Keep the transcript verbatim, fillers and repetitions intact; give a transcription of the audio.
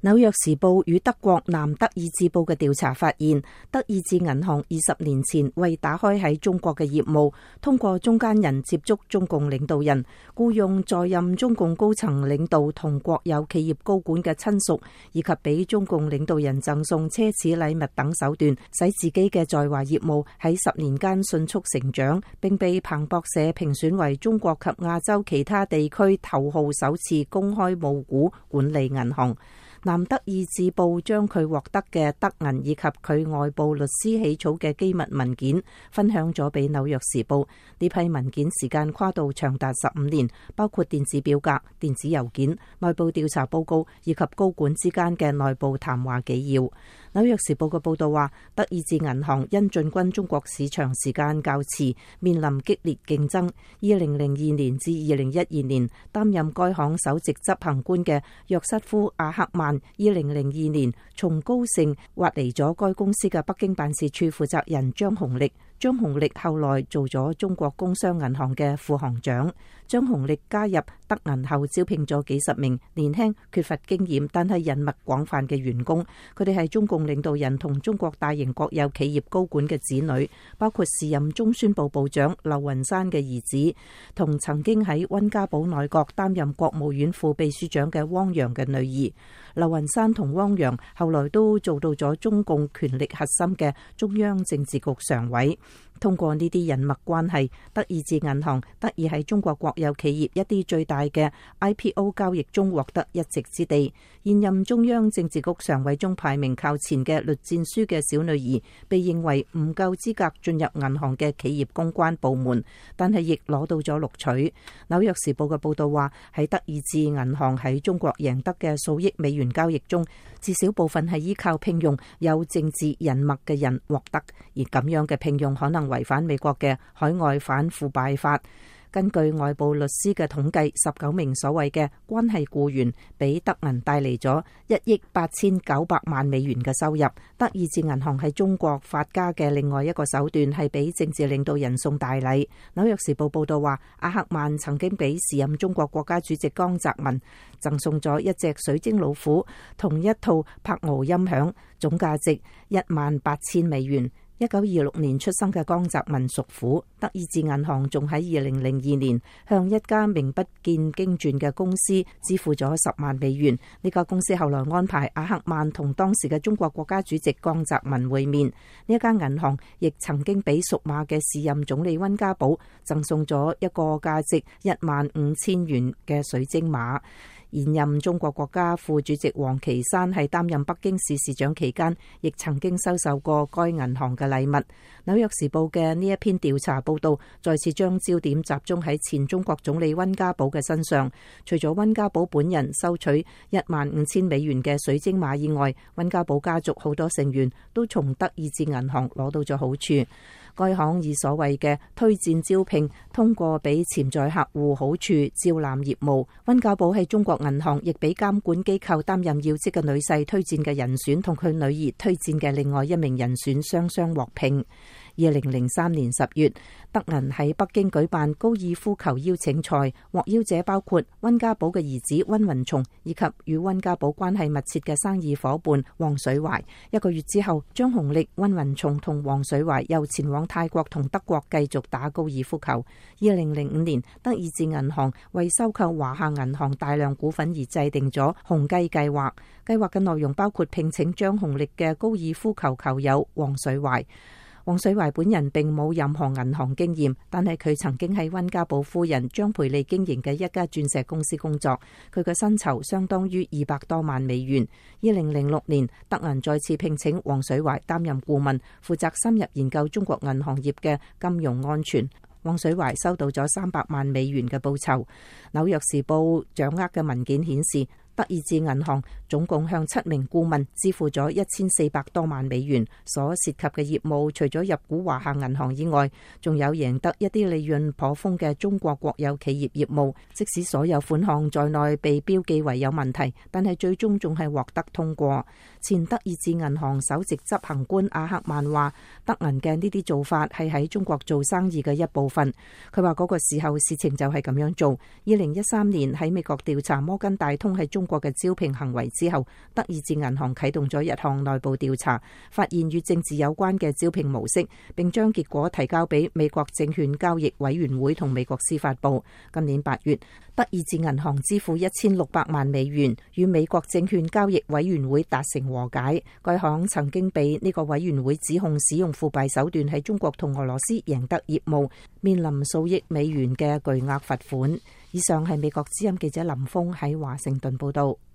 紐約時報與德國南德意志報嘅調查發現，德意志銀行二十年前為打開喺中國嘅業務，通過中間人接觸中共領導人，僱用在任中共高層領導同國有企業高管嘅親屬，以及俾中共領導人贈送奢侈禮物等手段，使自己嘅在華業務喺十年間迅速成長，並被彭博社評選為中國及亞洲其他地區頭號首次公開募股管理銀行。南德意志報將佢獲得嘅德銀以及佢外部律師起草嘅機密文件分享咗俾紐約時報。呢批文件時間跨度長達十五年，包括電子表格、電子郵件、內部調查報告以及高管之間嘅內部談話紀要。紐約時報嘅報道話，德意志銀行因進軍中國市場時間較遲，面臨激烈競爭。二零零二年至二零一二年擔任該行首席執行官嘅約瑟夫·阿克曼，二零零二年從高盛挖嚟咗該公司嘅北京辦事處負責人張紅力。張紅力後來做咗中國工商銀行嘅副行長。張紅力加入德銀後，招聘咗幾十名年輕、缺乏經驗但係人脈廣泛嘅員工。佢哋係中共領導人同中國大型國有企業高管嘅子女，包括時任中宣部部長劉雲山嘅兒子，同曾經喺溫家寶內閣擔任國務院副秘書長嘅汪洋嘅女兒。劉雲山同汪洋後來都做到咗中共權力核心嘅中央政治局常委。通過呢啲人脈關係，德意志銀行得以喺中國國有企業一啲最大嘅 I P O 交易中獲得一席之地。現任中央政治局常委中排名靠前嘅栗戰書嘅小女兒，被認為唔夠資格進入銀行嘅企業公關部門，但係亦攞到咗錄取。紐約時報嘅報道話，喺德意志銀行喺中國贏得嘅數億美元交易中，至少部分係依靠聘用有政治人脈嘅人獲得，而咁樣嘅聘用可能違反美國嘅海外反腐敗法。根據外部律師嘅統計，十九名所謂嘅關係僱員俾德銀帶嚟咗一億八千九百萬美元嘅收入。德意志銀行喺中國發家嘅另外一個手段係俾政治領導人送大禮。紐約時報報道話，阿克曼曾經俾時任中國國家主席江澤民贈送咗一隻水晶老虎同一套柏奧音響，總價值一萬八千美元。一九二六年出生嘅江澤民屬虎。德意志銀行仲喺二零零二年向一家名不見經傳嘅公司支付咗十萬美元。呢家公司後來安排阿克曼同當時嘅中國國家主席江澤民會面。呢一間銀行亦曾經俾屬馬嘅時任總理溫家寶贈送咗一個價值一萬五千元嘅水晶馬。現任中國國家副主席王岐山喺擔任北京市市長期間，亦曾經收受過該銀行嘅禮物。紐約時報嘅呢一篇調查報道，再次將焦點集中喺前中國總理溫家寶嘅身上。除咗溫家寶本人收取一萬五千美元嘅水晶馬以外，溫家寶家族好多成員都從德意志銀行攞到咗好處。該行以所謂嘅推薦招聘，通過俾潛在客戶好處招攬業務。溫家寶喺中國銀行亦俾監管機構擔任要職嘅女婿推薦嘅人選，同佢女兒推薦嘅另外一名人選雙雙獲聘。二零零三年十月，德銀喺北京舉辦高爾夫球邀請賽，獲邀者包括溫家寶嘅兒子溫雲松，以及與溫家寶關係密切嘅生意夥伴黃水懷。一個月之後，張紅力、溫雲松同黃水懷又前往泰國同德國繼續打高爾夫球。二零零五年，德意志銀行為收購華夏銀行大量股份而制定咗紅雞計劃，計劃嘅內容包括聘請張紅力嘅高爾夫球球友黃水懷。黃水懷本人並冇任何銀行經驗，但係佢曾經喺溫家寶夫人張培麗經營嘅一家鑽石公司工作，佢嘅薪酬相當於二百多萬美元。二零零六年，德銀再次聘請黃水懷擔任顧問，負責深入研究中國銀行業嘅金融安全。黃水懷收到咗三百萬美元嘅報酬。紐約時報掌握嘅文件顯示，德意志銀行總共向七名顧問支付咗一千四百多萬美元，所涉及嘅業務除咗入股華夏銀行以外，仲有贏得一啲利潤頗豐嘅中國國有企業業務。即使所有款項在內被標記為有問題，但係最終仲係獲得通過。前德意志銀行首席執行官阿克曼話，德銀嘅呢啲做法係喺中國做生意嘅一部分。佢話嗰個時候事情就係咁樣做。二零一三年喺美國調查摩根大通喺中中國嘅招聘行為之後，德意志銀行啟動咗一項內部調查，發現與政治有關嘅招聘模式，並將結果提交俾美國證券交易委員會同美國司法部。今年八月，德意志銀行支付一千六百萬美元與美國證券交易委員會達成和解。該行曾經被呢個委員會指控使用腐敗手段喺中國同俄羅斯贏得業務，面臨數億美元嘅巨額罰款。以上係美國之音記者林峰喺華盛頓報道。